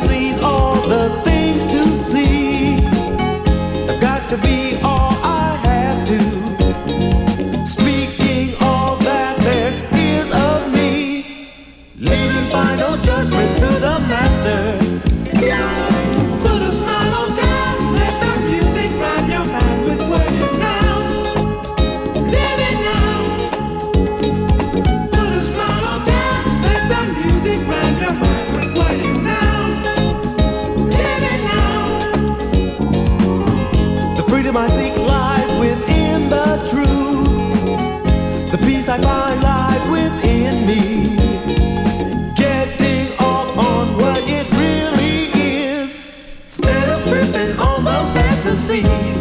seen all the things to see. I've got to be all I have to. Speaking all that there is of me, leaving final judgment to the master. Put a smile on time, let the music rhyme your mind with what is now. Live it now. Put a smile on time, let the music rhyme your mind with what is now. Live it now. The freedom I seek lies within the truth. The peace I find lies within me. Getting off on what it really is, instead of tripping on those fantasies.